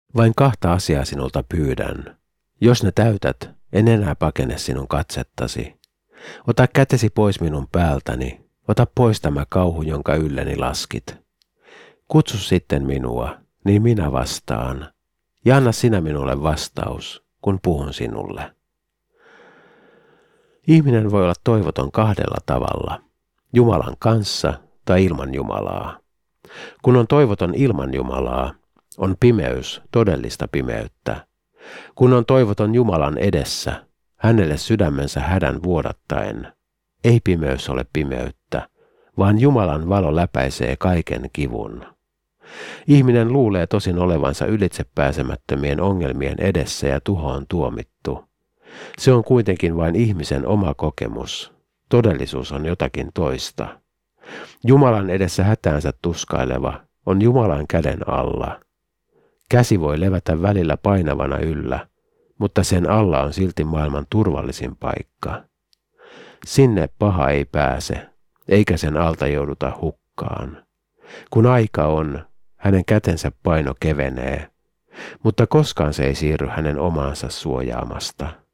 Vain kahta asiaa sinulta pyydän. Jos ne täytät, en enää pakene sinun katsettasi. Ota kätesi pois minun päältäni, ota pois tämä kauhu, jonka ylleni laskit. Kutsu sitten minua, niin minä vastaan, ja anna sinä minulle vastaus, kun puhun sinulle. Ihminen voi olla toivoton kahdella tavalla, Jumalan kanssa tai ilman Jumalaa. Kun on toivoton ilman Jumalaa, on pimeys todellista pimeyttä. Kun on toivoton Jumalan edessä, hänelle sydämensä hädän vuodattaen, ei pimeys ole pimeyttä, vaan Jumalan valo läpäisee kaiken kivun. Ihminen luulee tosin olevansa ylitsepääsemättömien ongelmien edessä ja tuhoon tuomittu. Se on kuitenkin vain ihmisen oma kokemus. Todellisuus on jotakin toista. Jumalan edessä hätäänsä tuskaileva on Jumalan käden alla. Käsi voi levätä välillä painavana yllä, mutta sen alla on silti maailman turvallisin paikka. Sinne paha ei pääse, eikä sen alta jouduta hukkaan. Kun aika on, hänen kätensä paino kevenee, mutta koskaan se ei siirry hänen omaansa suojaamasta.